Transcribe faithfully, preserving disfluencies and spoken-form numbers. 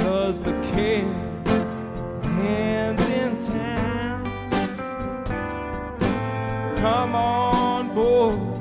'cause the caravan's in town. Come on board,